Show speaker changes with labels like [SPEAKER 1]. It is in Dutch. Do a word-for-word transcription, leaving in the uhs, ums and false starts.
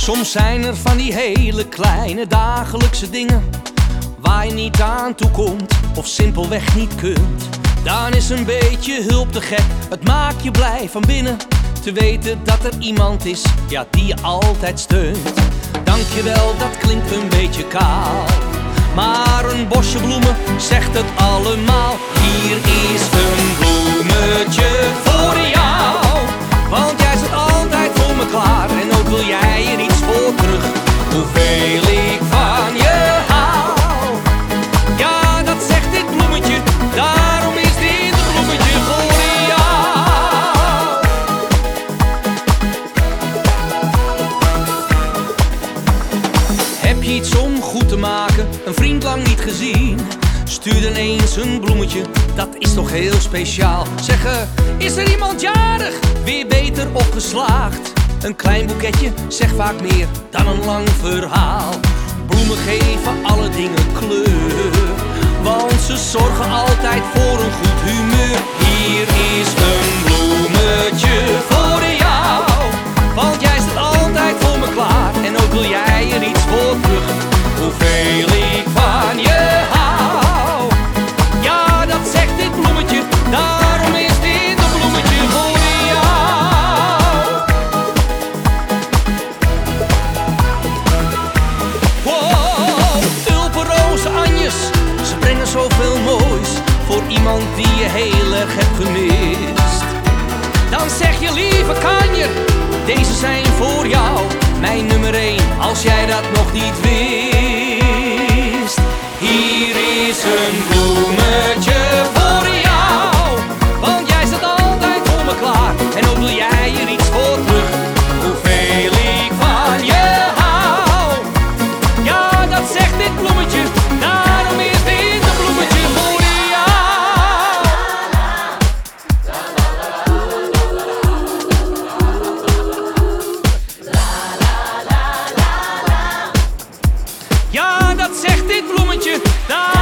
[SPEAKER 1] Soms zijn er van die hele kleine dagelijkse dingen waar je niet aan toe komt of simpelweg niet kunt. Dan is een beetje hulp te gek, het maakt je blij van binnen te weten dat er iemand is, ja, die je altijd steunt. Dankjewel, dat klinkt een beetje kaal, maar een bosje bloemen zegt het allemaal. Hier is een bloemetje voor jou, want jij zit altijd voor me klaar en ook wil jij er iets voor terug. Hoeveel ik van je hou, ja, dat zegt dit bloemetje, daarom is dit een bloemetje voor jou. Heb je iets om goed te maken, een vriend lang niet gezien? Stuur dan eens een bloemetje, dat is toch heel speciaal. Zeggen, is er iemand jarig, weer beter opgeslaagd? Een klein boeketje zegt vaak meer dan een lang verhaal. Bloemen geven alle dingen kleur, want ze zorgen altijd voor een goed humeur. Hier is een bloemetje voor jou, want jij staat altijd voor me klaar en ook wil jij er iets voor terug. Hoeveel ik van je hou, ja, dat zegt dit bloemetje, daarom is dit een bloemetje voor jou. Wow, tulpen, rozen, anjes, ze brengen zoveel moois voor iemand die je heel erg hebt gemist. Dan zeg je, lieve kanjer, deze zijn voor jou, mijn nummer één, als jij dat nog niet wist. Hier is een bloemetje voor jou, want jij staat altijd voor me klaar en ook wil jij er iets voor terug. Hoeveel ik van je hou, ja, dat zegt dit bloemetje, daarom is dit een bloemetje voor jou. Ja, dat zegt dit bloemetje, daar